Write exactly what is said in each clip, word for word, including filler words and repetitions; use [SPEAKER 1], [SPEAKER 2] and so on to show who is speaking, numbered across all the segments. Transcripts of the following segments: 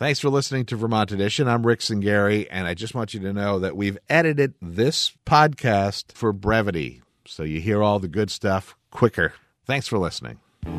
[SPEAKER 1] Thanks for listening to Vermont Edition. I'm Rick Cingari, and I just want you to know that we've edited this podcast for brevity, so you hear all the good stuff quicker. Thanks for listening.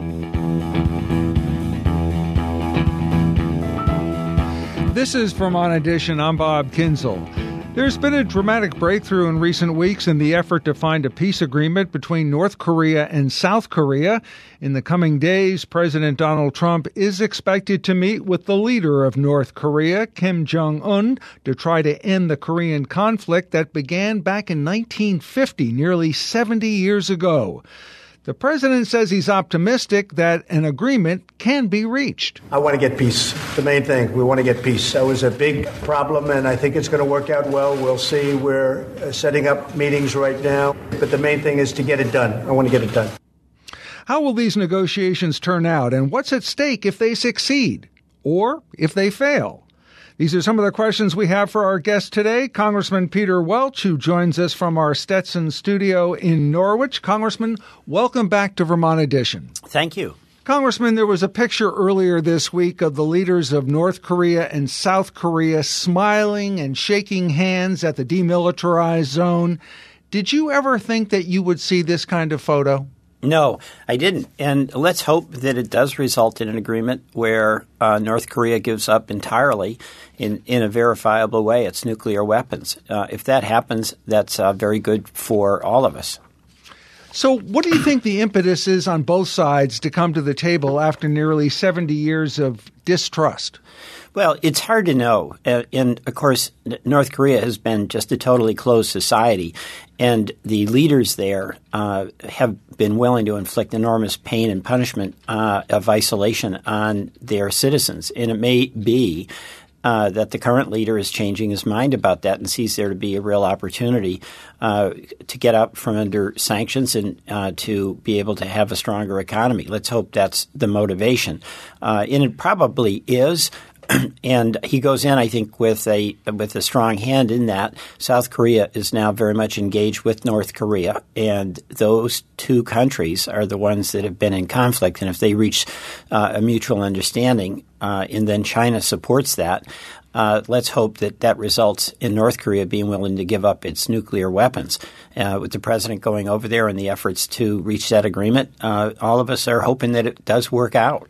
[SPEAKER 2] This is Vermont Edition. I'm Bob Kinzel. There's been a dramatic breakthrough in recent weeks in the effort to find a peace agreement between North Korea and South Korea. In the coming days, President Donald Trump is expected to meet with the leader of North Korea, Kim Jong-un, to try to end the Korean conflict that began back in nineteen fifty, nearly seventy years ago. The president says he's optimistic that an agreement can be reached.
[SPEAKER 3] I want to get peace. The main thing, we want to get peace. That was a big problem, and I think it's going to work out well. We'll see. We're uh, setting up meetings right now. But the main thing is to get it done. I want to get it done.
[SPEAKER 2] How will these negotiations turn out, and what's at stake if they succeed or if they fail? These are some of the questions we have for our guest today, Congressman Peter Welch, who joins us from our Stetson studio in Norwich. Congressman, welcome back to Vermont Edition.
[SPEAKER 4] Thank you.
[SPEAKER 2] Congressman, there was a picture earlier this week of the leaders of North Korea and South Korea smiling and shaking hands at the demilitarized zone. Did you ever think that you would see this kind of photo?
[SPEAKER 4] No, I didn't. And let's hope that it does result in an agreement where uh, North Korea gives up entirely, in, in a verifiable way, its nuclear weapons. Uh, if that happens, that's uh, very good for all of us.
[SPEAKER 2] So what do you think the impetus is on both sides to come to the table after nearly seventy years of distrust?
[SPEAKER 4] Well, it's hard to know. Uh, and, of course, North Korea has been just a totally closed society, and the leaders there uh, have been willing to inflict enormous pain and punishment uh, of isolation on their citizens. And it may be uh, that the current leader is changing his mind about that and sees there to be a real opportunity uh, to get out from under sanctions and uh, to be able to have a stronger economy. Let's hope that's the motivation. Uh, and it probably is. And he goes in, I think, with a with a strong hand in that. South Korea is now very much engaged with North Korea, and those two countries are the ones that have been in conflict. And if they reach uh, a mutual understanding, uh, and then China supports that, uh, let's hope that that results in North Korea being willing to give up its nuclear weapons. Uh, with the president going over there and the efforts to reach that agreement, uh, all of us are hoping that it does work out.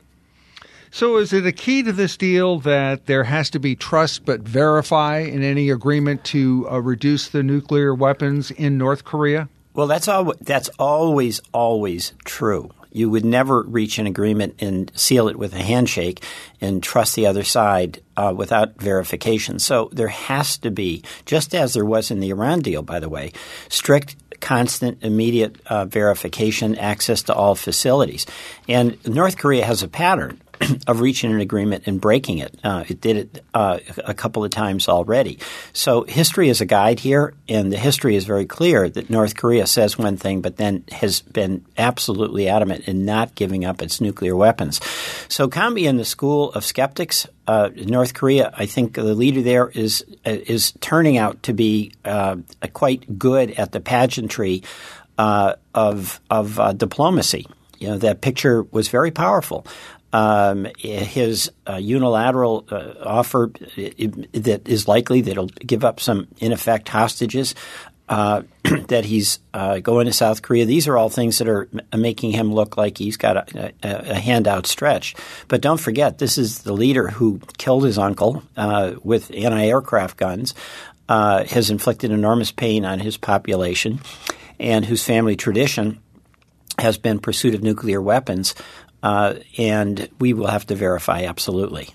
[SPEAKER 2] So is it a key to this deal that there has to be trust but verify in any agreement to uh, reduce the nuclear weapons in North Korea?
[SPEAKER 4] Well, that's al- that's always, always true. You would never reach an agreement and seal it with a handshake and trust the other side uh, without verification. So there has to be, just as there was in the Iran deal, by the way, strict, constant, immediate uh, verification, access to all facilities. And North Korea has a pattern of reaching an agreement and breaking it. Uh, it did it uh, a couple of times already. So history is a guide here, and the history is very clear that North Korea says one thing but then has been absolutely adamant in not giving up its nuclear weapons. So can't be in the school of skeptics. Uh, North Korea, I think the leader there is is turning out to be uh, quite good at the pageantry uh, of, of uh, diplomacy. You know, that picture was very powerful. Um, his uh, unilateral uh, offer it, that is likely that he'll give up some, in effect, hostages, uh, that he's uh, going to South Korea. These are all things that are m- making him look like he's got a, a, a hand outstretched. But don't forget, this is the leader who killed his uncle uh, with anti-aircraft guns, uh, has inflicted enormous pain on his population, and whose family tradition has been pursuit of nuclear weapons. Uh, and we will have to verify, absolutely.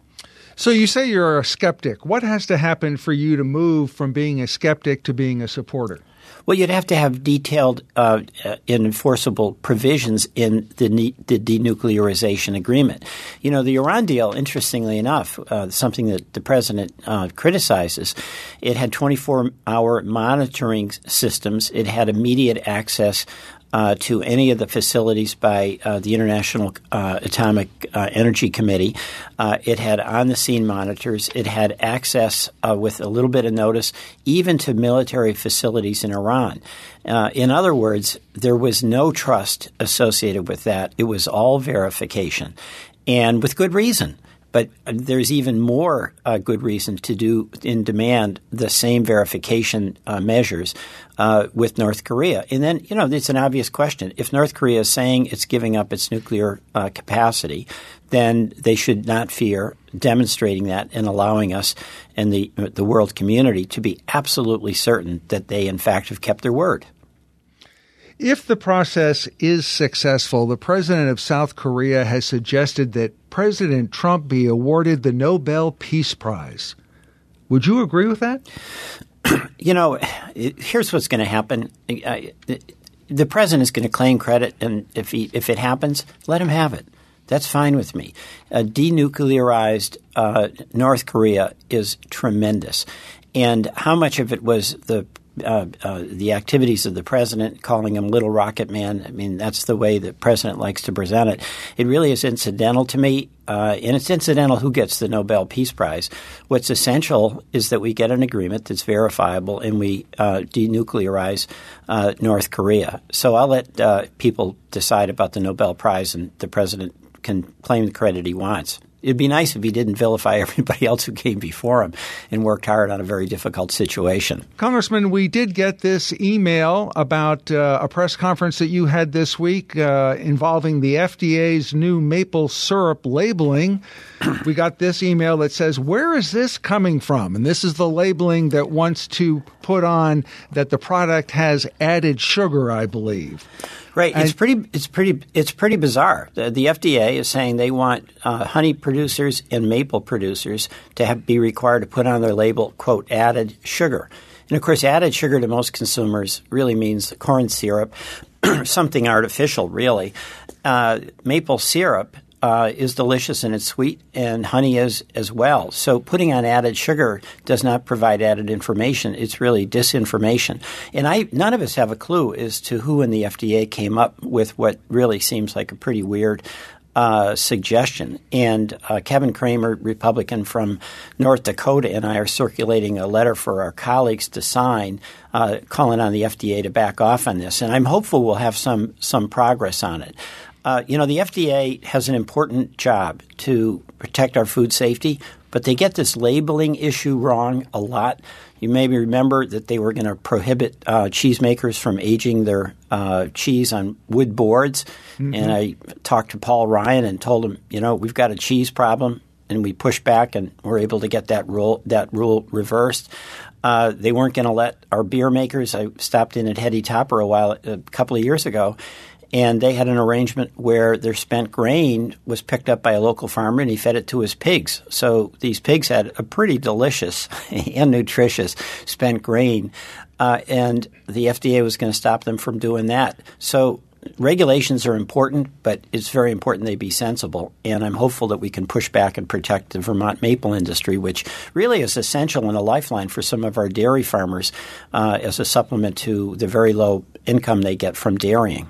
[SPEAKER 2] So you say you're a skeptic. What has to happen for you to move from being a skeptic to being a supporter?
[SPEAKER 4] Well, you'd have to have detailed uh, and enforceable provisions in the, ne- the denuclearization agreement. You know, the Iran deal, interestingly enough, uh, something that the president uh, criticizes, it had twenty-four hour monitoring systems. It had immediate access Uh, to any of the facilities by uh, the International uh, Atomic uh, Energy Committee. Uh, it had on-the-scene monitors. It had access uh, with a little bit of notice even to military facilities in Iran. Uh, in other words, there was no trust associated with that. It was all verification, and with good reason. But there's even more uh, good reason to do and demand the same verification uh, measures uh, with North Korea. And then, you know, it's an obvious question. If North Korea is saying it's giving up its nuclear uh, capacity, then they should not fear demonstrating that and allowing us and the the world community to be absolutely certain that they, in fact, have kept their word.
[SPEAKER 2] If the process is successful, the president of South Korea has suggested that President Trump be awarded the Nobel Peace Prize. Would you agree with that?
[SPEAKER 4] You know, here's what's going to happen. The president is going to claim credit, and if he, if it happens, let him have it. That's fine with me. A denuclearized uh, North Korea is tremendous. And how much of it was the uh, uh, the activities of the president, calling him Little Rocket Man? I mean, that's the way the president likes to present it. It really is incidental to me, uh, and it's incidental who gets the Nobel Peace Prize. What's essential is that we get an agreement that's verifiable and we uh, denuclearize uh, North Korea. So I'll let uh, people decide about the Nobel Prize, and the president can claim the credit he wants. It'd be nice if he didn't vilify everybody else who came before him and worked hard on a very difficult situation.
[SPEAKER 2] Congressman, we did get this email about uh, a press conference that you had this week uh, involving the F D A's new maple syrup labeling. We got this email that says, where is this coming from? And this is the labeling that wants to put on that the product has added sugar, I believe.
[SPEAKER 4] Right. It's pretty. It's pretty. It's pretty bizarre. The, the F D A is saying they want uh, honey producers and maple producers to have, be required to put on their label, quote, added sugar. And of course, added sugar to most consumers really means corn syrup, something artificial, really. Uh, maple syrup Uh, is delicious and it's sweet, and honey is as well. So putting on added sugar does not provide added information. It's really disinformation. And I, none of us have a clue as to who in the F D A came up with what really seems like a pretty weird uh, suggestion. And uh, Kevin Cramer, Republican from North Dakota, and I are circulating a letter for our colleagues to sign uh, calling on the F D A to back off on this. And I'm hopeful we'll have some some progress on it. Uh, you know, the F D A has an important job to protect our food safety, but they get this labeling issue wrong a lot. You maybe remember that they were going to prohibit uh, cheesemakers from aging their uh, cheese on wood boards. Mm-hmm. And I talked to Paul Ryan and told him, you know, we've got a cheese problem, and we pushed back and were able to get that rule that rule reversed. Uh, they weren't going to let our beer makers. I stopped in at Hetty Topper a while a couple of years ago. And they had an arrangement where their spent grain was picked up by a local farmer and he fed it to his pigs. So these pigs had a pretty delicious and nutritious spent grain. Uh, and the F D A was going to stop them from doing that. So regulations are important, but it's very important they be sensible. And I'm hopeful that we can push back and protect the Vermont maple industry, which really is essential and a lifeline for some of our dairy farmers uh, as a supplement to the very low income they get from dairying.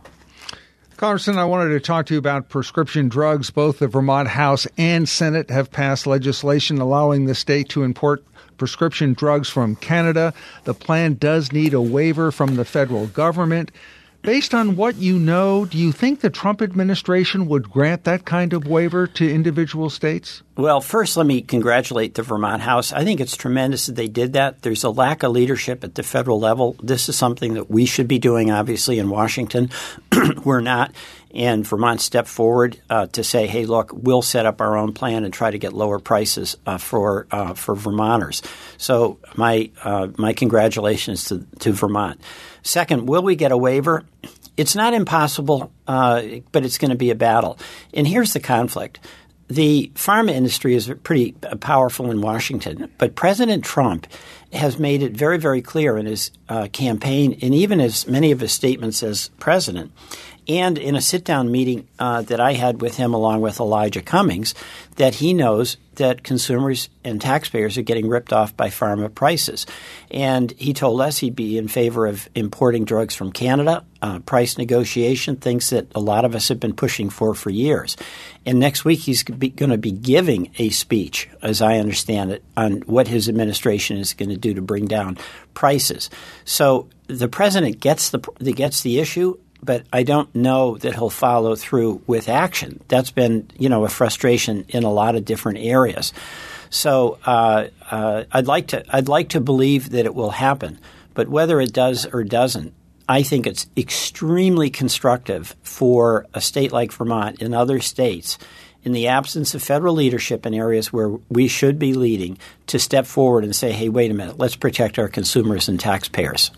[SPEAKER 2] Congressman, I wanted to talk to you about prescription drugs. Both the Vermont House and Senate have passed legislation allowing the state to import prescription drugs from Canada. The plan does need a waiver from the federal government. Based on what you know, do you think the Trump administration would grant that kind of waiver to individual states?
[SPEAKER 4] Well, first, let me congratulate the Vermont House. I think it's tremendous that they did that. There's a lack of leadership at the federal level. This is something that we should be doing, obviously, in Washington. We're not. And Vermont stepped forward uh, to say, hey, look, we'll set up our own plan and try to get lower prices uh, for uh, for Vermonters. So my uh, my congratulations to, to Vermont. Second, will we get a waiver? It's not impossible, uh, but it's going to be a battle. And here's the conflict. The pharma industry is pretty powerful in Washington, but President Trump has made it very, very clear in his uh, campaign and even as many of his statements as president and in a sit-down meeting uh, that I had with him along with Elijah Cummings that he knows that consumers and taxpayers are getting ripped off by pharma prices. And he told us he'd be in favor of importing drugs from Canada, uh, price negotiation, things that a lot of us have been pushing for for years. And next week he's going to be giving a speech, as I understand it, on what his administration is going to do to bring down prices. So the president gets the gets the issue. but I don't know that he'll follow through with action. That's been, you know, a frustration in a lot of different areas. So uh, uh, I'd like to I'd like to believe that it will happen, but whether it does or doesn't, I think it's extremely constructive for a state like Vermont and other states, in the absence of federal leadership in areas where we should be leading, to step forward and say, hey, wait a minute, let's protect our consumers and taxpayers.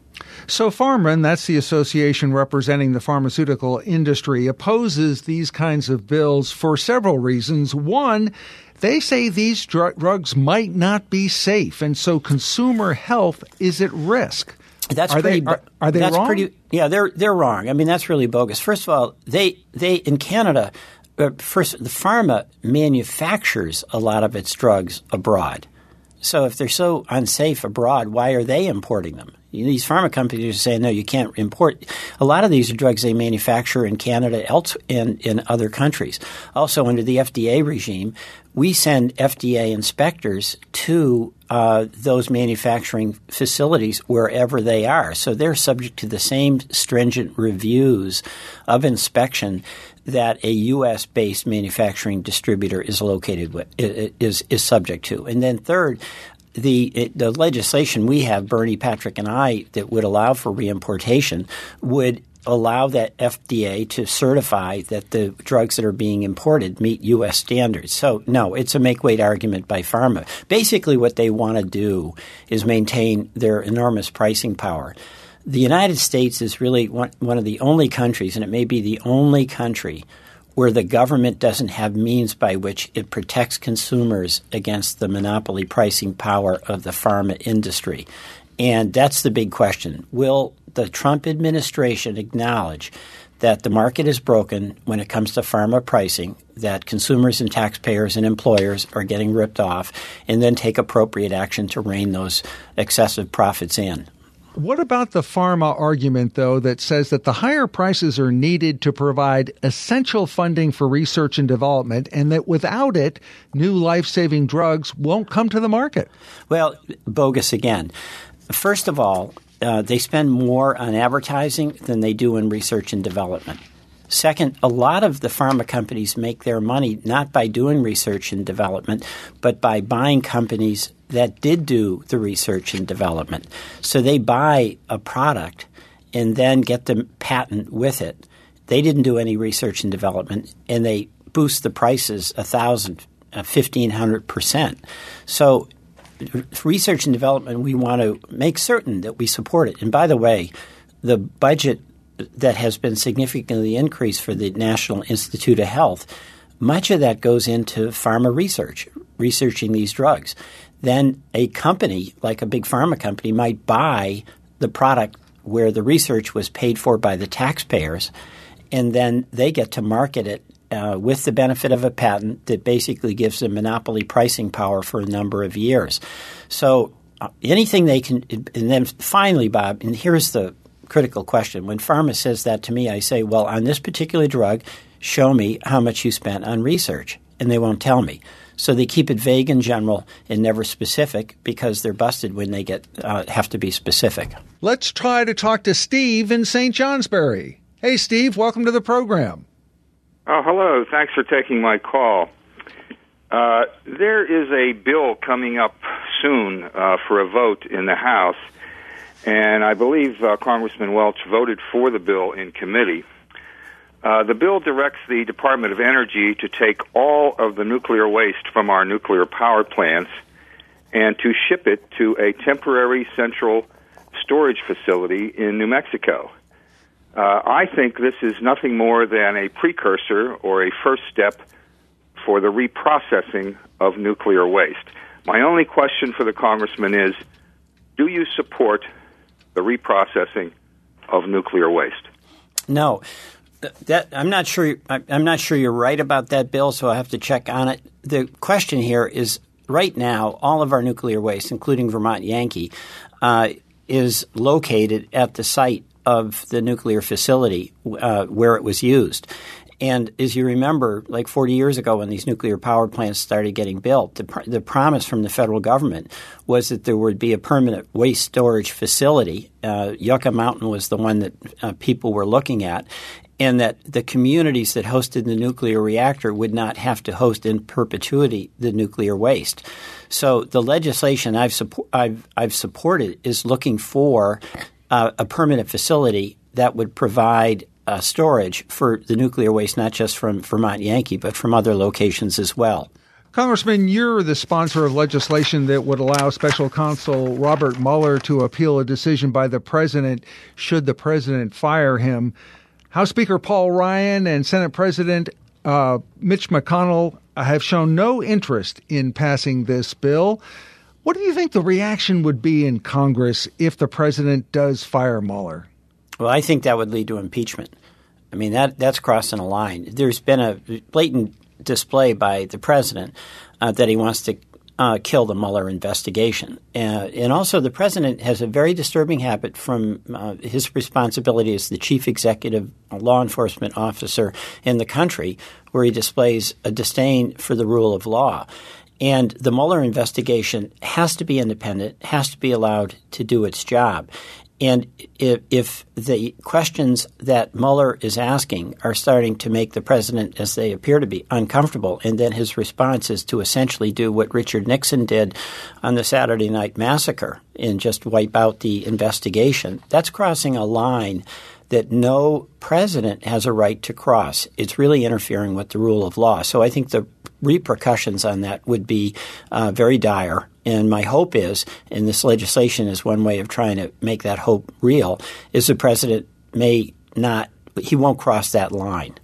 [SPEAKER 2] So PhRMA, and that's the association representing the pharmaceutical industry, opposes these kinds of bills for several reasons. One, they say these dr- drugs might not be safe, and so consumer health is at risk.
[SPEAKER 4] That's
[SPEAKER 2] are
[SPEAKER 4] pretty.
[SPEAKER 2] They, are, are they
[SPEAKER 4] that's
[SPEAKER 2] wrong?
[SPEAKER 4] Pretty, yeah, they're they're wrong. I mean, that's really bogus. First of all, they they in Canada, uh, first the pharma manufactures a lot of its drugs abroad. So if they're so unsafe abroad, why are they importing them? You know, these pharma companies are saying, no, you can't import. A lot of these are drugs they manufacture in Canada else and in other countries. Also, under the F D A regime, we send F D A inspectors to uh, those manufacturing facilities wherever they are. So they're subject to the same stringent reviews of inspection that a U S-based manufacturing distributor is located with, is is subject to. And then third, the it, the legislation we have, Bernie, Patrick, and I, that would allow for reimportation would allow that F D A to certify that the drugs that are being imported meet U S standards. So, no, it's a make-weight argument by pharma. Basically, what they want to do is maintain their enormous pricing power. The United States is really one, one of the only countries, and it may be the only country, where the government doesn't have means by which it protects consumers against the monopoly pricing power of the pharma industry. And that's the big question. Will the Trump administration acknowledge that the market is broken when it comes to pharma pricing, that consumers and taxpayers and employers are getting ripped off, and then take appropriate action to rein those excessive profits in?
[SPEAKER 2] What about the pharma argument, though, that says that the higher prices are needed to provide essential funding for research and development, and that without it, new life-saving drugs won't come to the market?
[SPEAKER 4] Well, bogus again. First of all, uh, they spend more on advertising than they do in research and development. Second, a lot of the pharma companies make their money not by doing research and development, but by buying companies that did do the research and development. So they buy a product and then get the patent with it. They didn't do any research and development, and they boost the prices one thousand, fifteen hundred percent. So research and development, we want to make certain that we support it. And by the way, the budget that has been significantly increased for the National Institute of Health, much of that goes into pharma research, researching these drugs. Then a company, like a big pharma company, might buy the product where the research was paid for by the taxpayers, and then they get to market it uh, with the benefit of a patent that basically gives them monopoly pricing power for a number of years. So uh, anything they can – and then finally, Bob, and here's the critical question. When pharma says that to me, I say, well, on this particular drug, show me how much you spent on research, and they won't tell me. So they keep it vague and general and never specific because they're busted when they get uh, have to be specific.
[SPEAKER 2] Let's try to talk to Steve in Saint Johnsbury. Hey, Steve, welcome to the program.
[SPEAKER 5] Oh, hello. Thanks for taking my call. Uh, there is a bill coming up soon uh, for a vote in the House, and I believe uh, Congressman Welch voted for the bill in committee. Uh, the bill directs the Department of Energy to take all of the nuclear waste from our nuclear power plants and to ship it to a temporary central storage facility in New Mexico. Uh, I think this is nothing more than a precursor or a first step for the reprocessing of nuclear waste. My only question for the congressman is, do you support the reprocessing of nuclear waste?
[SPEAKER 4] No. That, I'm not sure. I'm not sure you're right about that, Bill. So I have to check on it. The question here is: right now, all of our nuclear waste, including Vermont Yankee, uh, is located at the site of the nuclear facility uh, where it was used. And as you remember, like forty years ago when these nuclear power plants started getting built, the, pr- the promise from the federal government was that there would be a permanent waste storage facility. Uh, Yucca Mountain was the one that uh, people were looking at, and that the communities that hosted the nuclear reactor would not have to host in perpetuity the nuclear waste. So the legislation I've, suppo- I've, I've supported is looking for uh, a permanent facility that would provide uh, storage for the nuclear waste, not just from Vermont Yankee, but from other locations as well.
[SPEAKER 2] Congressman, you're the sponsor of legislation that would allow Special Counsel Robert Mueller to appeal a decision by the president should the president fire him. House Speaker Paul Ryan and Senate President uh, Mitch McConnell have shown no interest in passing this bill. What do you think the reaction would be in Congress if the president does fire Mueller?
[SPEAKER 4] Well, I think that would lead to impeachment. I mean, that that's crossing a line. There's been a blatant display by the president uh, that he wants to uh, kill the Mueller investigation. Uh, and also the president has a very disturbing habit from uh, his responsibility as the chief executive law enforcement officer in the country, where he displays a disdain for the rule of law. And the Mueller investigation has to be independent, has to be allowed to do its job. And if, if the questions that Mueller is asking are starting to make the president, as they appear to be, uncomfortable, and then his response is to essentially do what Richard Nixon did on the Saturday Night Massacre and just wipe out the investigation, that's crossing a line that no president has a right to cross. It's really interfering with the rule of law. So I think the repercussions on that would be uh, very dire. And my hope is, and this legislation is one way of trying to make that hope real, is the president may not – he won't cross that line.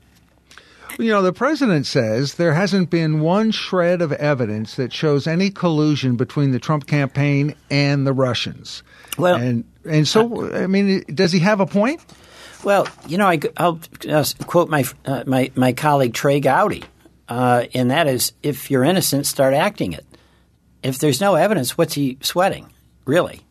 [SPEAKER 2] You know, the president says there hasn't been one shred of evidence that shows any collusion between the Trump campaign and the Russians. Well, and and so, I mean, does he have a point?
[SPEAKER 4] Well, you know, I, I'll uh, quote my, uh, my my colleague Trey Gowdy, uh, and that is, if you're innocent, start acting it. If there's no evidence, what's he sweating, really?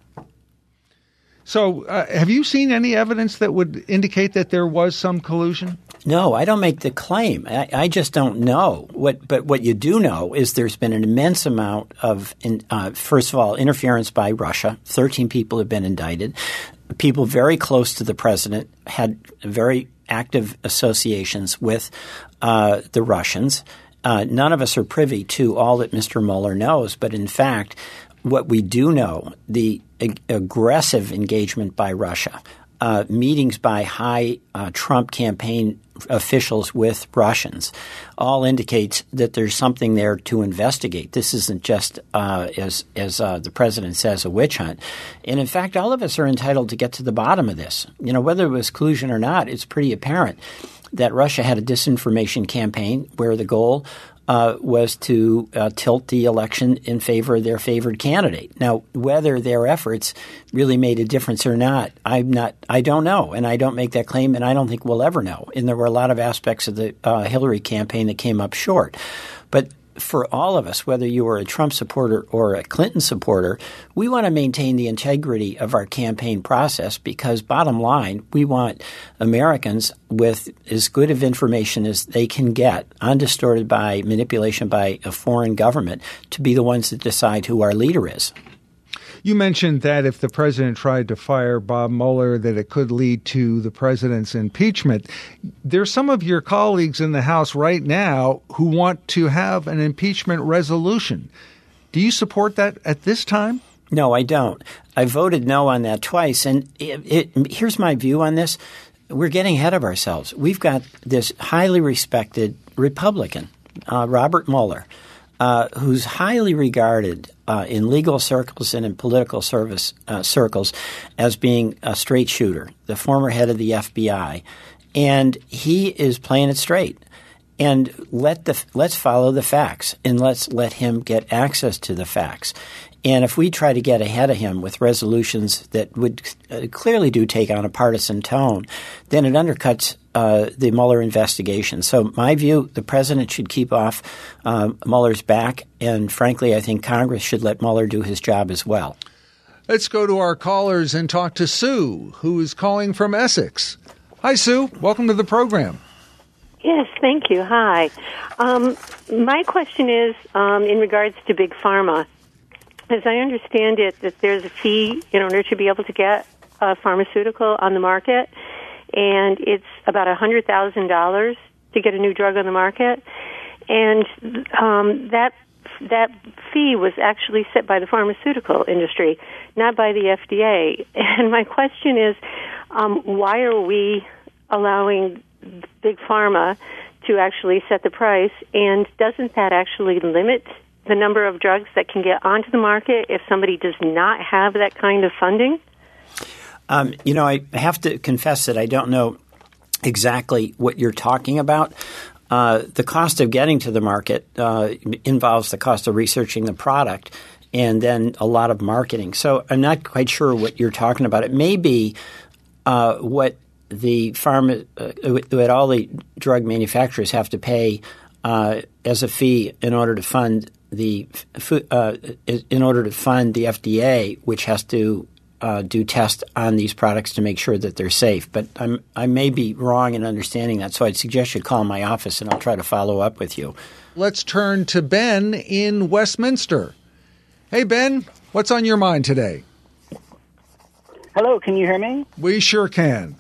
[SPEAKER 2] So uh, have you seen any evidence that would indicate that there was some collusion?
[SPEAKER 4] No, I don't make the claim. I, I just don't know. What, but what you do know is there's been an immense amount of, in, uh, first of all, interference by Russia. thirteen people have been indicted. People very close to the president had very active associations with uh, the Russians. Uh, none of us are privy to all that Mister Mueller knows, but in fact, what we do know, the ag- aggressive engagement by Russia, uh, meetings by high uh, Trump campaign officials with Russians, all indicates that there's something there to investigate. This isn't just, uh, as as uh, the president says, a witch hunt. And in fact, all of us are entitled to get to the bottom of this. You know, whether it was collusion or not, it's pretty apparent that Russia had a disinformation campaign where the goal uh, was to uh, tilt the election in favor of their favored candidate. Now, whether their efforts really made a difference or not, I'm not. I don't know, and I don't make that claim, and I don't think we'll ever know. And there were a lot of aspects of the uh, Hillary campaign that came up short, but for all of us, whether you are a Trump supporter or a Clinton supporter, we want to maintain the integrity of our campaign process because, bottom line, we want Americans with as good of information as they can get, undistorted by manipulation by a foreign government, to be the ones that decide who our leader is.
[SPEAKER 2] You mentioned that if the president tried to fire Bob Mueller, that it could lead to the president's impeachment. There's some of your colleagues in the House right now who want to have an impeachment resolution. Do you support that at this time?
[SPEAKER 4] No, I don't. I voted no on that twice. And it, it, here's my view on this. We're getting ahead of ourselves. We've got this highly respected Republican, uh, Robert Mueller, Uh, who's highly regarded uh, in legal circles and in political service uh, circles as being a straight shooter, the former head of the F B I. And he is playing it straight. And let the let's follow the facts, and let's let him get access to the facts. And if we try to get ahead of him with resolutions that would uh, clearly do take on a partisan tone, then it undercuts uh, the Mueller investigation. So my view, the president should keep off uh, Mueller's back. And frankly, I think Congress should let Mueller do his job as well.
[SPEAKER 2] Let's go to our callers and talk to Sue, who is calling from Essex. Hi, Sue. Welcome to the program.
[SPEAKER 6] Yes, thank you. Hi. Um, my question is um, in regards to Big Pharma. As I understand it, that there's a fee in order to be able to get a pharmaceutical on the market, and it's about one hundred thousand dollars to get a new drug on the market. And um, that that fee was actually set by the pharmaceutical industry, not by the F D A. And my question is, um, why are we allowing Big Pharma to actually set the price, and doesn't that actually limit the number of drugs that can get onto the market if somebody does not have that kind of funding?
[SPEAKER 4] Um, you know, I have to confess that I don't know exactly what you're talking about. Uh, the cost of getting to the market uh, involves the cost of researching the product and then a lot of marketing. So I'm not quite sure what you're talking about. It may be uh, what the pharma, uh, what all the drug manufacturers have to pay uh, as a fee in order to fund the uh, in order to fund the F D A, which has to uh, do tests on these products to make sure that they're safe. But I'm, I may be wrong in understanding that, so I'd suggest you call my office and I'll try to follow up with you.
[SPEAKER 2] Let's turn to Ben in Westminster. Hey, Ben, what's on your mind today?
[SPEAKER 7] Hello, can you hear me?
[SPEAKER 2] We sure can.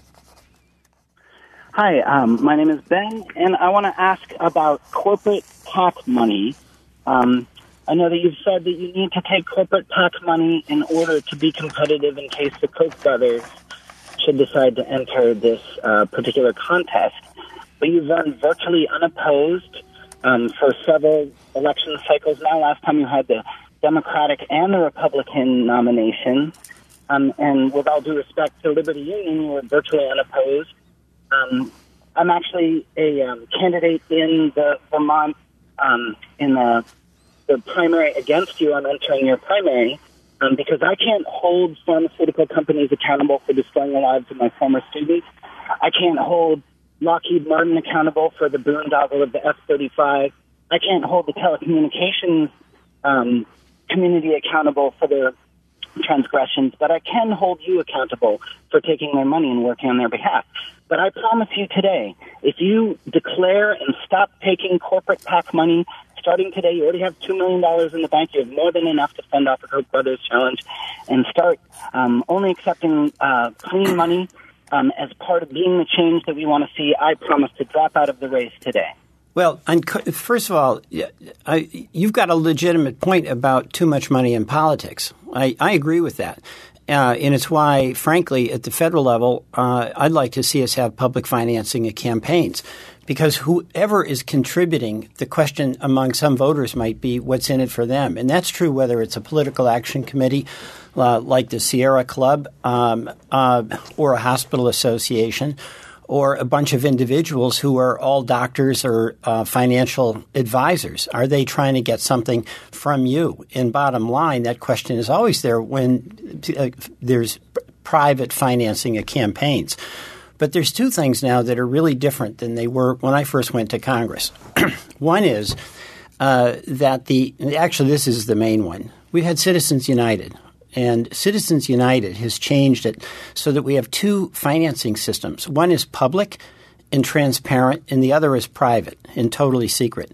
[SPEAKER 7] Hi, um, my name is Ben, and I want to ask about corporate PAC money. Um, I know that you've said that you need to take corporate PAC money in order to be competitive in case the Koch brothers should decide to enter this uh, particular contest. But you've run virtually unopposed um, for several election cycles now. Last time you had the Democratic and the Republican nomination. Um, and with all due respect to Liberty Union, you were virtually unopposed. Um, I'm actually a um, candidate in the Vermont um, in the, the primary against you. I'm entering your primary um, because I can't hold pharmaceutical companies accountable for destroying the lives of my former students. I can't hold Lockheed Martin accountable for the boondoggle of the F thirty-five. I can't hold the telecommunications um, community accountable for their transgressions, but I can hold you accountable for taking their money and working on their behalf. But I promise you today, if you declare and stop taking corporate PAC money, starting today, you already have two million dollars in the bank. You have more than enough to fund off the Koch brothers challenge, and start um, only accepting uh, clean money um, as part of being the change that we want to see. I promise to drop out of the race today.
[SPEAKER 4] Well, first of all, I, you've got a legitimate point about too much money in politics. I, I agree with that. Uh, and it's why, frankly, at the federal level, uh, I'd like to see us have public financing of campaigns. Because whoever is contributing, the question among some voters might be what's in it for them. And that's true whether it's a political action committee uh, like the Sierra Club um, uh, or a hospital association, or a bunch of individuals who are all doctors or uh, financial advisors. Are they trying to get something from you? And bottom line, that question is always there when uh, there's private financing of campaigns. But there's two things now that are really different than they were when I first went to Congress. One is uh, that the – actually, this is the main one. We've had Citizens United. And Citizens United has changed it so that we have two financing systems. One is public and transparent, and the other is private and totally secret.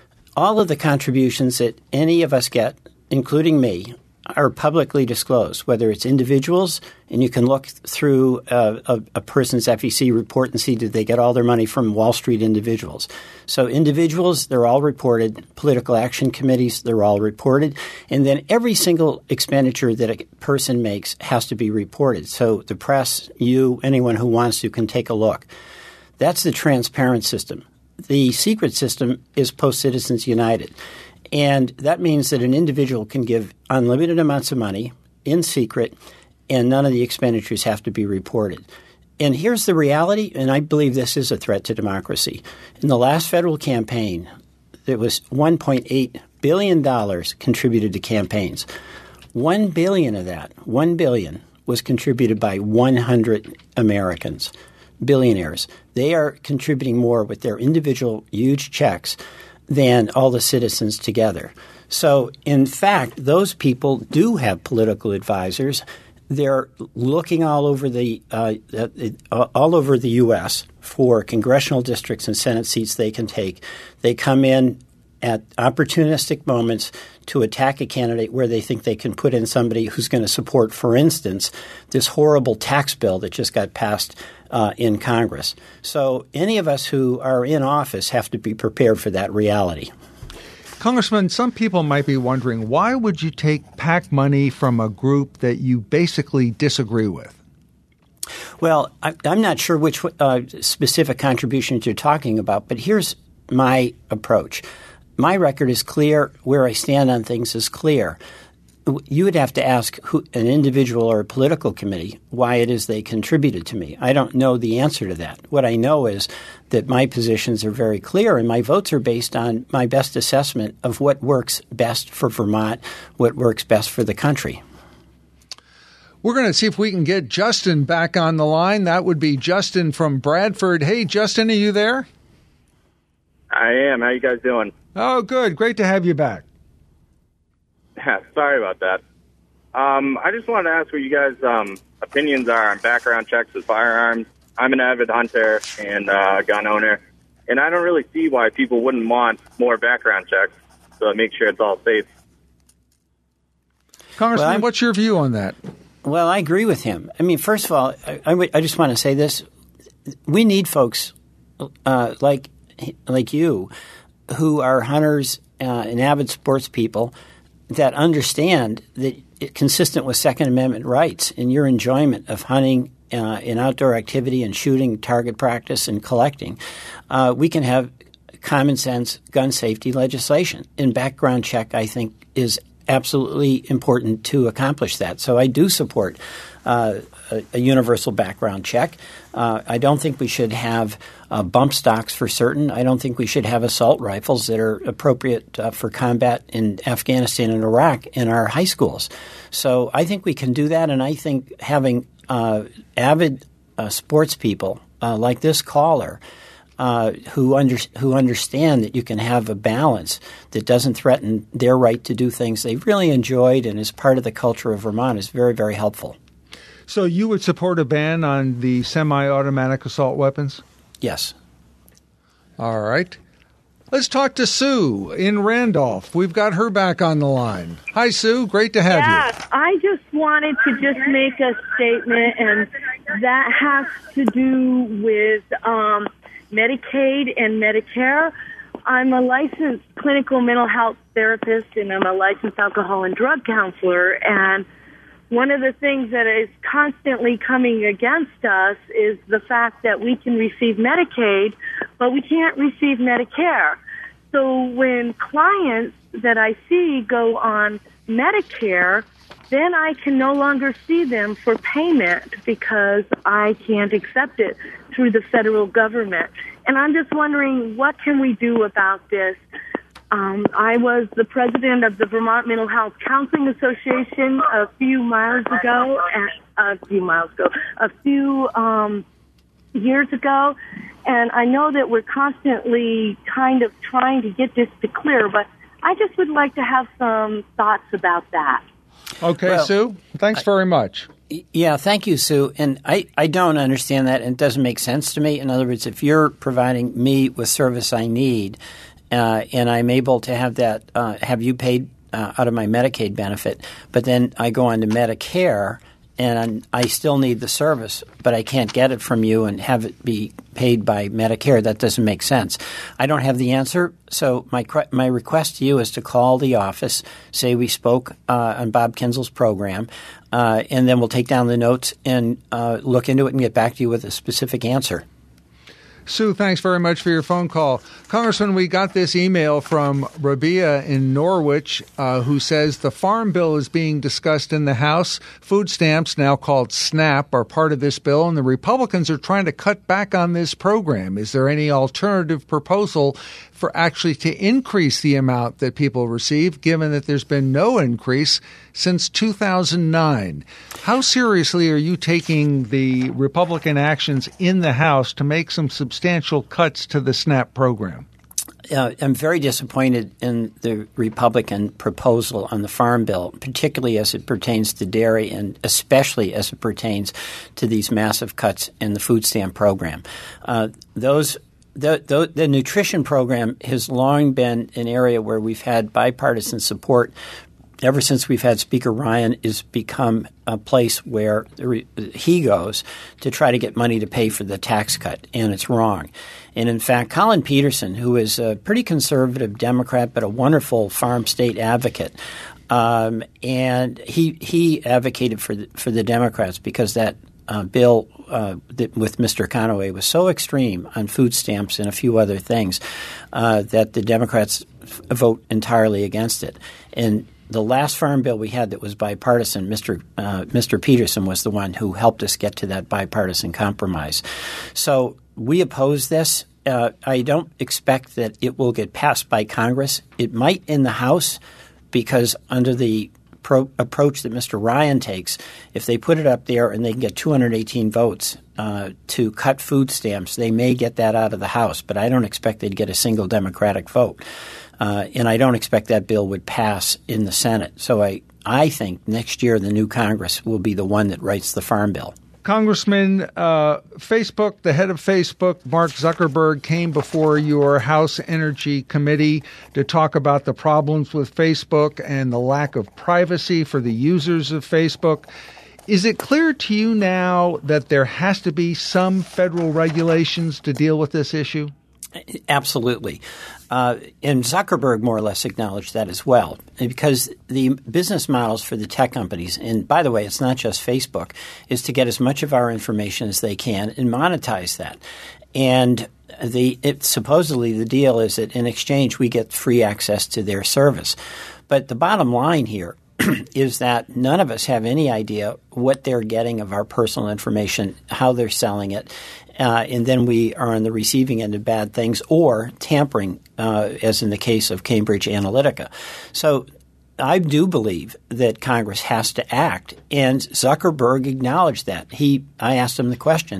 [SPEAKER 4] All of the contributions that any of us get, including me, are publicly disclosed, whether it's individuals, and you can look through a, a, a person's F E C report and see did they get all their money from Wall Street individuals. So individuals, they're all reported. Political action committees, they're all reported. And then every single expenditure that a person makes has to be reported. So the press, you, anyone who wants to can take a look. That's the transparent system. The secret system is post-Citizens United. And that means that an individual can give unlimited amounts of money in secret, and none of the expenditures have to be reported. And here's the reality, and I believe this is a threat to democracy. In the last federal campaign, there was one point eight billion dollars contributed to campaigns. One billion dollars of that, one billion dollars, was contributed by one hundred Americans, billionaires. They are contributing more with their individual huge checks than all the citizens together. So, in fact, those people do have political advisors. they're looking all over the uh, uh, all over the U S for congressional districts and Senate seats they can take. They come in at opportunistic moments to attack a candidate where they think they can put in somebody who's going to support, for instance, this horrible tax bill that just got passed uh, in Congress. So any of us who are in office have to be prepared for that reality.
[SPEAKER 2] Congressman, some people might be wondering, why would you take PAC money from a group that you basically disagree with?
[SPEAKER 4] Well, I, I'm not sure which uh, specific contributions you're talking about, but here's my approach. My record is clear. Where I stand on things is clear. You would have to ask who, an individual or a political committee why it is they contributed to me. I don't know the answer to that. What I know is that my positions are very clear, and my votes are based on my best assessment of what works best for Vermont, what works best for the country.
[SPEAKER 2] We're going to see if we can get Justin back on the line. That would be Justin from Bradford. Hey, Justin, are you there?
[SPEAKER 8] I am. How you guys doing?
[SPEAKER 2] Oh, good. Great to have you back.
[SPEAKER 8] Sorry about that. Um, I just wanted to ask what you guys' um, opinions are on background checks with firearms. I'm an avid hunter and uh, gun owner, and I don't really see why people wouldn't want more background checks to make sure it's all safe.
[SPEAKER 2] Congressman,
[SPEAKER 4] well,
[SPEAKER 2] what's your view on that?
[SPEAKER 4] Well, I agree with him. I mean, first of all, I, I, w- I just want to say this. We need folks uh, like like you who are hunters uh, and avid sports people that understand that it, consistent with Second Amendment rights in your enjoyment of hunting uh, in outdoor activity and shooting, target practice, and collecting, uh, we can have common sense gun safety legislation. And background check, I think, is absolutely important to accomplish that. So I do support uh, a, a universal background check. Uh, I don't think we should have uh, bump stocks for certain. I don't think we should have assault rifles that are appropriate uh, for combat in Afghanistan and Iraq in our high schools. So I think we can do that, and I think having uh, avid uh, sports people uh, like this caller Uh, who under, who understand that you can have a balance that doesn't threaten their right to do things they've really enjoyed and is part of the culture of Vermont is very, very helpful.
[SPEAKER 2] So you would support a ban on the semi-automatic assault weapons?
[SPEAKER 4] Yes.
[SPEAKER 2] All right. Let's talk to Sue in Randolph. We've got her back on the line. Hi, Sue. Great to have
[SPEAKER 9] yes,
[SPEAKER 2] you.
[SPEAKER 9] I just wanted to just make a statement, and that has to do with um, Medicaid and Medicare. I'm a licensed clinical mental health therapist, and I'm a licensed alcohol and drug counselor, and one of the things that is constantly coming against us is the fact that we can receive Medicaid, but we can't receive Medicare. So when clients that I see go on Medicare, then I can no longer see them for payment because I can't accept it through the federal government. And I'm just wondering, what can we do about this? Um, I was the president of the Vermont Mental Health Counseling Association a few miles ago, and, uh, a few miles ago, a few um, years ago, and I know that we're constantly kind of trying to get this to clear, but I just would like to have some thoughts about that.
[SPEAKER 2] Okay,
[SPEAKER 4] well,
[SPEAKER 2] Sue, thanks very much.
[SPEAKER 4] Yeah, thank you, Sue. And I, I don't understand that, and it doesn't make sense to me. In other words, if you're providing me with service I need, uh, and I'm able to have that, uh, have you paid uh, out of my Medicaid benefit, but then I go on to Medicare, and I still need the service, but I can't get it from you and have it be paid by Medicare. That doesn't make sense. I don't have the answer, so my my request to you is to call the office, say we spoke uh, on Bob Kinzel's program, uh, and then we'll take down the notes and uh, look into it and get back to you with a specific answer.
[SPEAKER 2] Sue, thanks very much for your phone call. Congressman, we got this email from Rabia in Norwich uh, who says the farm bill is being discussed in the House. Food stamps, now called SNAP, are part of this bill, and the Republicans are trying to cut back on this program. Is there any alternative proposal for actually to increase the amount that people receive, given that there's been no increase since two thousand nine? How seriously are you taking the Republican actions in the House to make some substantial cuts to the SNAP program?
[SPEAKER 4] Uh, I'm very disappointed in the Republican proposal on the Farm Bill, particularly as it pertains to dairy and especially as it pertains to these massive cuts in the food stamp program. Uh, those the, the, the nutrition program has long been an area where we've had bipartisan support. Ever since we've had Speaker Ryan, is become a place where he goes to try to get money to pay for the tax cut, and it's wrong. And in fact, Collin Peterson, who is a pretty conservative Democrat but a wonderful farm state advocate, um, and he he advocated for the, for the Democrats because that uh, bill uh, that with Mister Conaway was so extreme on food stamps and a few other things uh, that the Democrats f- vote entirely against it. And the last farm bill we had that was bipartisan, Mister Uh, Mister Peterson was the one who helped us get to that bipartisan compromise. So we oppose this. Uh, I don't expect that it will get passed by Congress. It might in the House because under the pro- approach that Mister Ryan takes, if they put it up there and they can get two hundred eighteen votes uh, to cut food stamps, they may get that out of the House. But I don't expect they'd get a single Democratic vote. Uh, and I don't expect that bill would pass in the Senate. So I, I think next year the new Congress will be the one that writes the Farm Bill.
[SPEAKER 2] Congressman, uh, Facebook, the head of Facebook, Mark Zuckerberg, came before your House Energy Committee to talk about the problems with Facebook and the lack of privacy for the users of Facebook. Is it clear to you now that there has to be some federal regulations to deal with this issue?
[SPEAKER 4] Absolutely. Uh, and Zuckerberg more or less acknowledged that as well, because the business models for the tech companies, and by the way, it's not just Facebook, is to get as much of our information as they can and monetize that. And the it, supposedly the deal is that in exchange we get free access to their service. But the bottom line here is that none of us have any idea what they're getting of our personal information, how they're selling it, uh, and then we are on the receiving end of bad things or tampering, uh, as in the case of Cambridge Analytica. So I do believe that Congress has to act, and Zuckerberg acknowledged that. He, I asked him the question,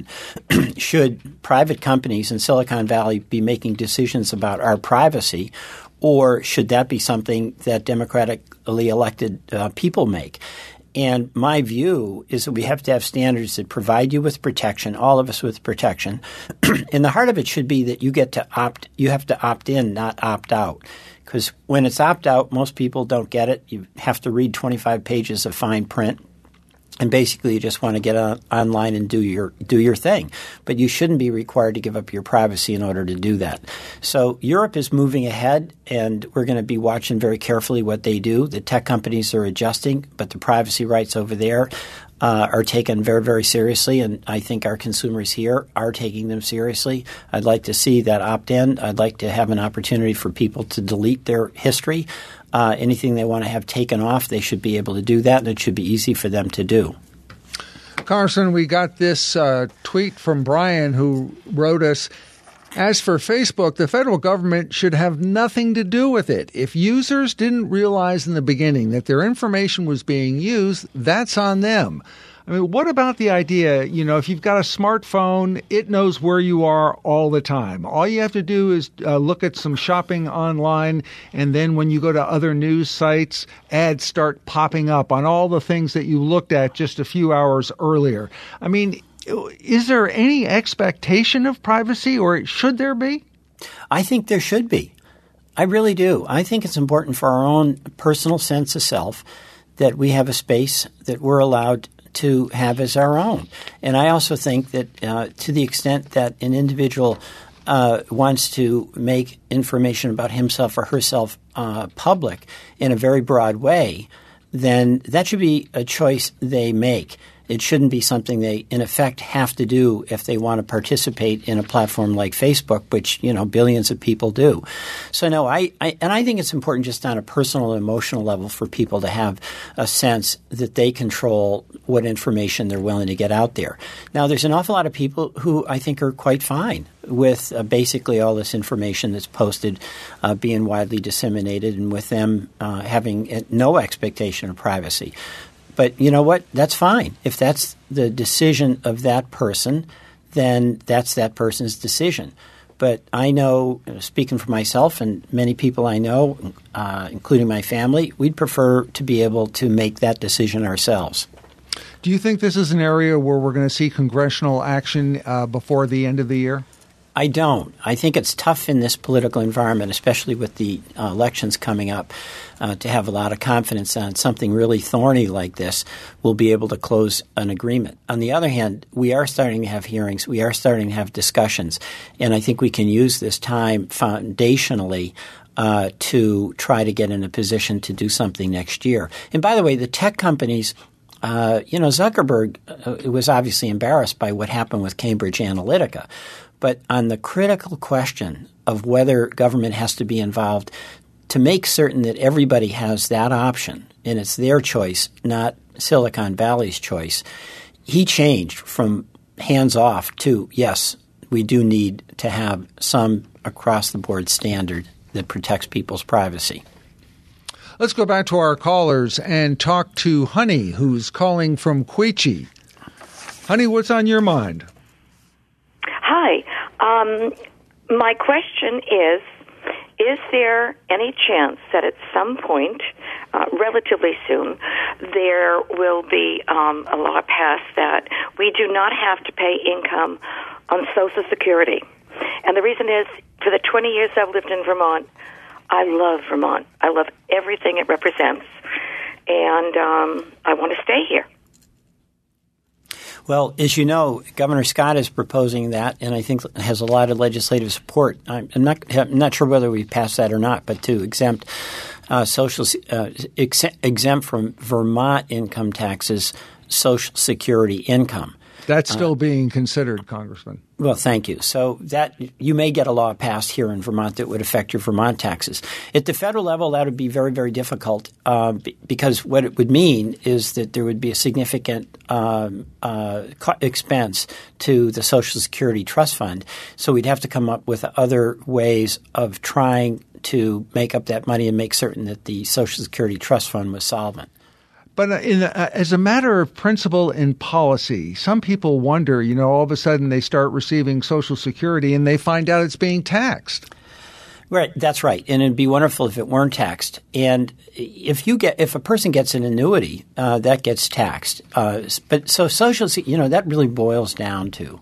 [SPEAKER 4] should private companies in Silicon Valley be making decisions about our privacy, or should that be something that democratically elected uh, people make? And my view is that we have to have standards that provide you with protection, all of us with protection. And the heart of it should be that you get to opt – you have to opt in, not opt out. Because when it's opt out, most people don't get it. You have to read twenty-five pages of fine print. And basically, you just want to get on, online and do your do your thing. But you shouldn't be required to give up your privacy in order to do that. So Europe is moving ahead, and we're going to be watching very carefully what they do. The tech companies are adjusting, but the privacy rights over there uh, are taken very, very seriously. And I think our consumers here are taking them seriously. I'd like to see that opt-in. I'd like to have an opportunity for people to delete their history. Uh, anything they want to have taken off, they should be able to do that, and it should be easy for them to do.
[SPEAKER 2] Congressman, we got this uh, tweet from Brian who wrote us, as for Facebook, the federal government should have nothing to do with it. If users didn't realize in the beginning that their information was being used, that's on them. I mean, what about the idea, you know, if you've got a smartphone, it knows where you are all the time. All you have to do is uh, look at some shopping online, and then when you go to other news sites, ads start popping up on all the things that you looked at just a few hours earlier. I mean, is there any expectation of privacy, or should there be?
[SPEAKER 4] I think there should be. I really do. I think it's important for our own personal sense of self that we have a space that we're allowed to have as our own. And I also think that uh, to the extent that an individual uh, wants to make information about himself or herself uh, public in a very broad way, then that should be a choice they make. It shouldn't be something they, in effect, have to do if they want to participate in a platform like Facebook, which, you know, billions of people do. So, no, I, I and I think it's important just on a personal and emotional level for people to have a sense that they control what information they're willing to get out there. Now, there's an awful lot of people who I think are quite fine with uh, basically all this information that's posted uh, being widely disseminated and with them uh, having no expectation of privacy. But you know what? That's fine. If that's the decision of that person, then that's that person's decision. But I know, speaking for myself and many people I know, uh, including my family, we'd prefer to be able to make that decision ourselves.
[SPEAKER 2] Do you think this is an area where we're going to see congressional action uh, before the end of the year?
[SPEAKER 4] I don't. I think it's tough in this political environment, especially with the uh, elections coming up, uh, to have a lot of confidence on something really thorny like this. We'll be able to close an agreement. On the other hand, we are starting to have hearings. We are starting to have discussions. And I think we can use this time foundationally uh, to try to get in a position to do something next year. And by the way, the tech companies – Uh, you know, Zuckerberg uh, was obviously embarrassed by what happened with Cambridge Analytica. But on the critical question of whether government has to be involved, to make certain that everybody has that option and it's their choice, not Silicon Valley's choice, he changed from hands-off to, yes, we do need to have some across-the-board standard that protects people's privacy.
[SPEAKER 2] Let's go back to our callers and talk to Honey, who's calling from Quechee. Honey, what's on your mind?
[SPEAKER 10] Hi. Um, my question is, is there any chance that at some point, uh, relatively soon, there will be um, a law passed that we do not have to pay income on Social Security? And the reason is, for the twenty years I've lived in Vermont, I love Vermont. I love everything it represents, and um, I want to stay here.
[SPEAKER 4] Well, as you know, Governor Scott is proposing that, and I think has a lot of legislative support. I'm not, I'm not sure whether we passed that or not, but to exempt uh, social uh, ex- exempt from Vermont income taxes Social Security income.
[SPEAKER 2] That's still uh, being considered, Congressman.
[SPEAKER 4] Well, thank you. So that you may get a law passed here in Vermont that would affect your Vermont taxes. At the federal level, that would be very, very difficult uh, because what it would mean is that there would be a significant um, uh, expense to the Social Security Trust Fund. So we'd have to come up with other ways of trying to make up that money and make certain that the Social Security Trust Fund was solvent.
[SPEAKER 2] But in, uh, as a matter of principle and policy, some people wonder, you know, all of a sudden they start receiving Social Security and they find out it's being taxed.
[SPEAKER 4] Right. That's right. And it'd be wonderful if it weren't taxed. And if you get, if a person gets an annuity, uh, that gets taxed. Uh, but so Social, you know, that really boils down to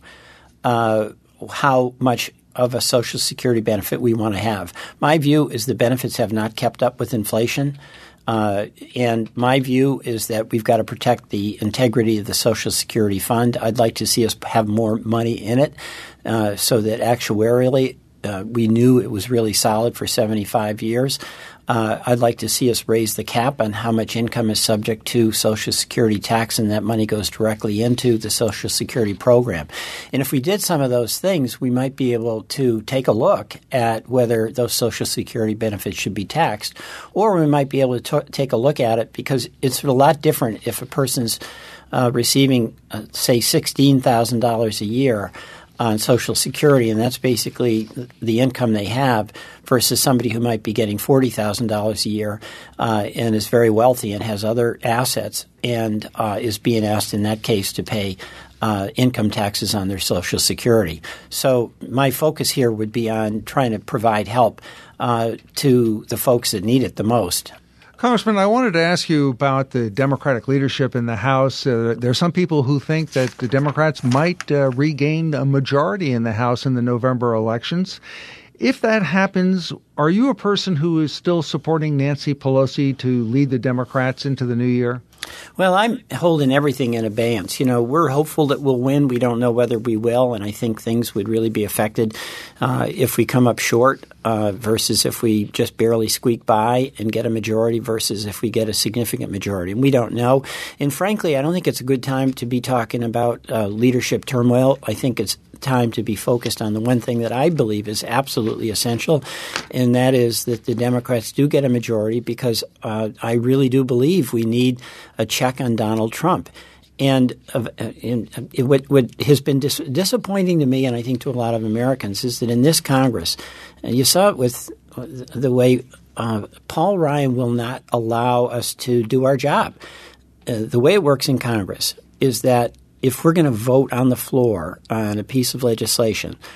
[SPEAKER 4] uh, how much of a Social Security benefit we want to have. My view is the benefits have not kept up with inflation. Uh, and my view is that we've got to protect the integrity of the Social Security Fund. I'd like to see us have more money in it uh, so that actuarially uh, we knew it was really solid for seventy-five years. Uh, I'd like to see us raise the cap on how much income is subject to Social Security tax, and that money goes directly into the Social Security program. And if we did some of those things, we might be able to take a look at whether those Social Security benefits should be taxed, or we might be able to t- take a look at it because it's a lot different if a person's uh, receiving, uh, say, sixteen thousand dollars a year on Social Security, and that's basically the income they have, versus somebody who might be getting forty thousand dollars a year uh, and is very wealthy and has other assets and uh, is being asked in that case to pay uh, income taxes on their Social Security. So my focus here would be on trying to provide help uh, to the folks that need it the most.
[SPEAKER 2] Congressman, I wanted to ask you about the Democratic leadership in the House. Uh, there are some people who think that the Democrats might uh, regain a majority in the House in the November elections. If that happens, are you a person who is still supporting Nancy Pelosi to lead the Democrats into the new year?
[SPEAKER 4] Well, I'm holding everything in abeyance. You know, we're hopeful that we'll win. We don't know whether we will, and I think things would really be affected uh, if we come up short uh, versus if we just barely squeak by and get a majority versus if we get a significant majority. And we don't know. And frankly, I don't think it's a good time to be talking about uh, leadership turmoil. I think it's time to be focused on the one thing that I believe is absolutely essential, and that is that the Democrats do get a majority because uh, I really do believe we need a check on Donald Trump. And, uh, and uh, what, what has been dis- disappointing to me, and I think to a lot of Americans, is that in this Congress, and you saw it with the way uh, Paul Ryan will not allow us to do our job. Uh, the way it works in Congress is that if we're going to vote on the floor on a piece of legislation,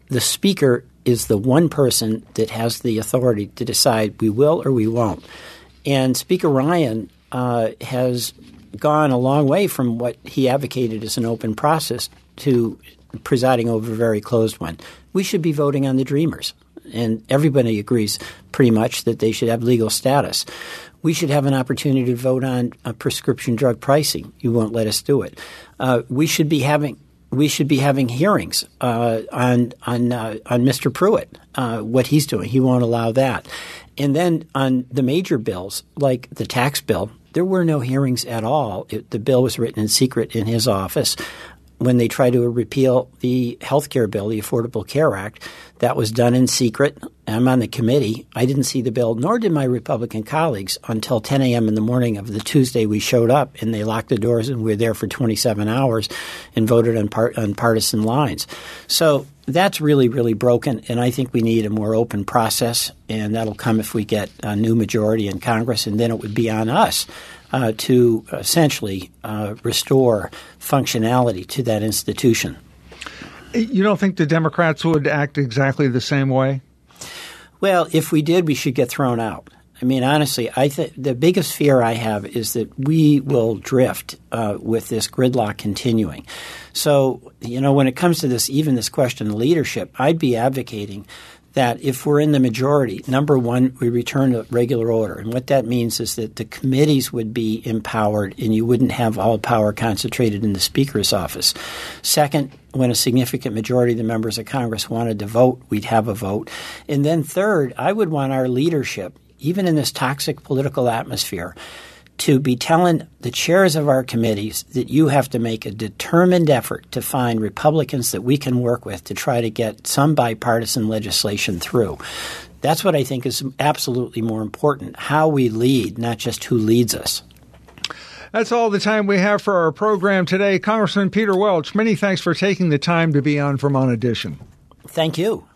[SPEAKER 4] the Speaker is the one person that has the authority to decide we will or we won't. And Speaker Ryan uh, has gone a long way from what he advocated as an open process to presiding over a very closed one. We should be voting on the Dreamers. And everybody agrees pretty much that they should have legal status. We should have an opportunity to vote on uh, prescription drug pricing. You won't let us do it. Uh, we should be having we should be having hearings uh, on on uh, on Mister Pruitt, uh, what he's doing. He won't allow that. And then on the major bills, like the tax bill, there were no hearings at all. It, the bill was written in secret in his office. When they tried to repeal the health care bill, the Affordable Care Act, that was done in secret. I'm on the committee. I didn't see the bill, nor did my Republican colleagues, until ten a.m. in the morning of the Tuesday we showed up, and they locked the doors, and we were there for twenty-seven hours and voted on, part, on partisan lines. So that's really, really broken, and I think we need a more open process, and that'll come if we get a new majority in Congress, and then it would be on us Uh, to essentially uh, restore functionality to that institution.
[SPEAKER 2] You don't think the Democrats would act exactly the same way?
[SPEAKER 4] Well, if we did, we should get thrown out. I mean, honestly, I think the biggest fear I have is that we will drift uh, with this gridlock continuing. So, you know, when it comes to this, even this question of leadership, I'd be advocating that if we're in the majority, number one, we return to regular order. And what that means is that the committees would be empowered and you wouldn't have all power concentrated in the Speaker's office. Second, when a significant majority of the members of Congress wanted to vote, we'd have a vote. And then third, I would want our leadership, even in this toxic political atmosphere, to be telling the chairs of our committees that you have to make a determined effort to find Republicans that we can work with to try to get some bipartisan legislation through. That's what I think is absolutely more important, how we lead, not just who leads us.
[SPEAKER 2] That's all the time we have for our program today. Congressman Peter Welch, many thanks for taking the time to be on Vermont Edition.
[SPEAKER 4] Thank you.